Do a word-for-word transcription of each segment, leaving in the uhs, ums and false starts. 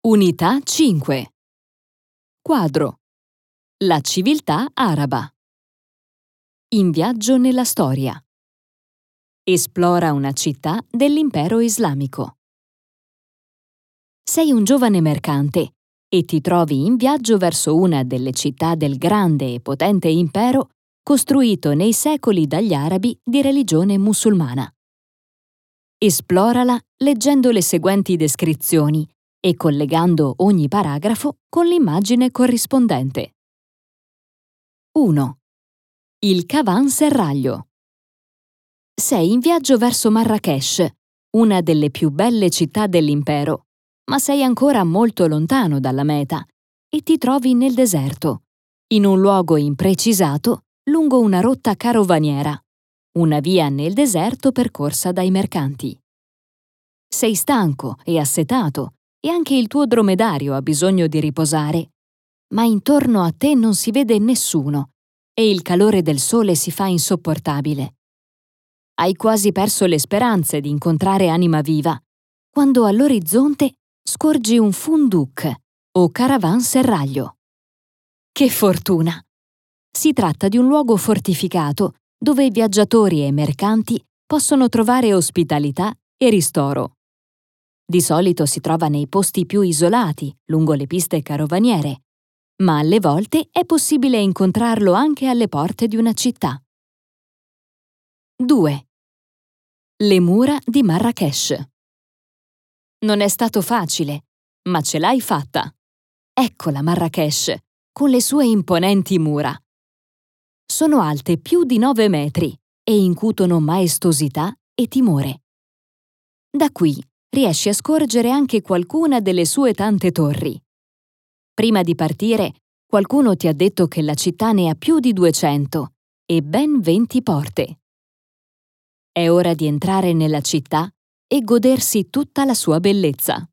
Unità cinque. Quadro. La civiltà araba. In viaggio nella storia. Esplora una città dell'impero islamico. Sei un giovane mercante e ti trovi in viaggio verso una delle città del grande e potente impero costruito nei secoli dagli arabi di religione musulmana. Esplorala leggendo le seguenti descrizioni e collegando ogni paragrafo con l'immagine corrispondente. uno. Il Cavan-Serraglio. Sei in viaggio verso Marrakech, una delle più belle città dell'impero, ma sei ancora molto lontano dalla meta e ti trovi nel deserto, in un luogo imprecisato lungo una rotta carovaniera, una via nel deserto percorsa dai mercanti. Sei stanco e assetato e anche il tuo dromedario ha bisogno di riposare, ma intorno a te non si vede nessuno e il calore del sole si fa insopportabile. Hai quasi perso le speranze di incontrare anima viva, quando all'orizzonte scorgi un funduq o caravanserraglio. Che fortuna! Si tratta di un luogo fortificato dove viaggiatori e mercanti possono trovare ospitalità e ristoro. Di solito si trova nei posti più isolati, lungo le piste carovaniere, ma alle volte è possibile incontrarlo anche alle porte di una città. due. Le mura di Marrakech. Non è stato facile, ma ce l'hai fatta. Eccola Marrakech, con le sue imponenti mura. Sono alte più di nove metri e incutono maestosità e timore. Da qui riesci a scorgere anche qualcuna delle sue tante torri. Prima di partire, qualcuno ti ha detto che la città ne ha più di duecento e ben venti porte. È ora di entrare nella città e godersi tutta la sua bellezza.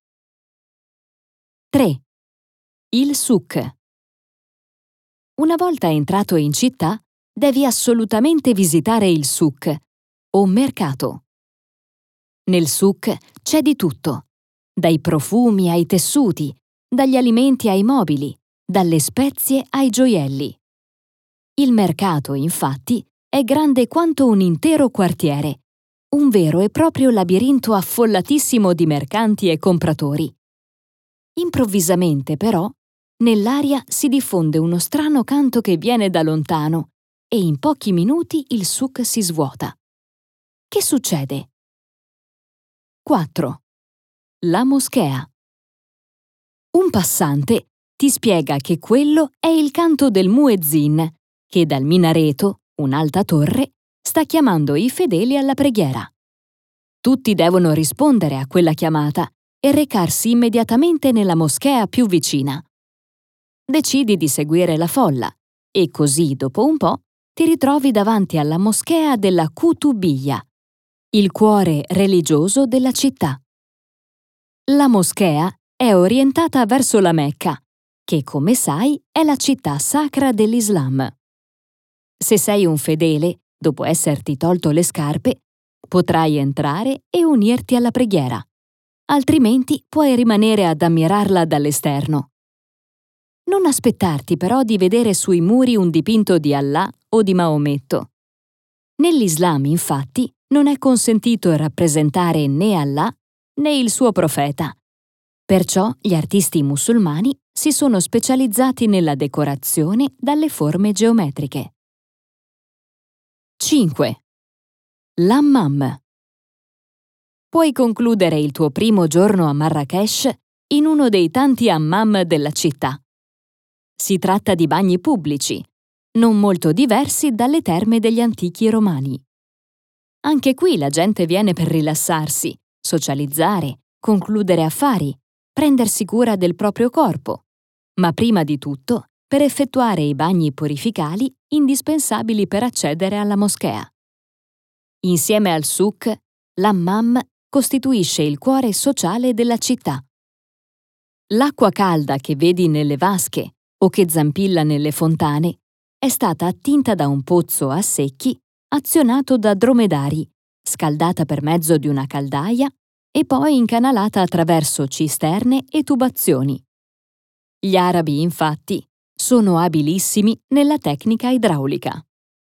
tre. Il souk. Una volta entrato in città, devi assolutamente visitare il souk, o mercato. Nel souk c'è di tutto, dai profumi ai tessuti, dagli alimenti ai mobili, dalle spezie ai gioielli. Il mercato, infatti, è grande quanto un intero quartiere, un vero e proprio labirinto affollatissimo di mercanti e compratori. Improvvisamente, però, nell'aria si diffonde uno strano canto che viene da lontano e in pochi minuti il souk si svuota. Che succede? quattro. La moschea. Un passante ti spiega che quello è il canto del muezzin, che dal minareto, un'alta torre, sta chiamando i fedeli alla preghiera. Tutti devono rispondere a quella chiamata e recarsi immediatamente nella moschea più vicina. Decidi di seguire la folla e così, dopo un po', ti ritrovi davanti alla moschea della Qutubiyya, il cuore religioso della città. La moschea è orientata verso la Mecca, che, come sai, è la città sacra dell'Islam. Se sei un fedele, dopo esserti tolto le scarpe, potrai entrare e unirti alla preghiera, altrimenti puoi rimanere ad ammirarla dall'esterno. Non aspettarti però di vedere sui muri un dipinto di Allah o di Maometto. Nell'Islam, infatti, non è consentito rappresentare né Allah né il suo profeta. Perciò gli artisti musulmani si sono specializzati nella decorazione dalle forme geometriche. cinque. L'hammam. Puoi concludere il tuo primo giorno a Marrakech in uno dei tanti hammam della città. Si tratta di bagni pubblici, non molto diversi dalle terme degli antichi romani. Anche qui la gente viene per rilassarsi, socializzare, concludere affari, prendersi cura del proprio corpo, ma prima di tutto per effettuare i bagni purificali indispensabili per accedere alla moschea. Insieme al souk, l'hammam costituisce il cuore sociale della città. L'acqua calda che vedi nelle vasche o che zampilla nelle fontane è stata attinta da un pozzo a secchi azionato da dromedari, scaldata per mezzo di una caldaia e poi incanalata attraverso cisterne e tubazioni. Gli arabi, infatti, sono abilissimi nella tecnica idraulica.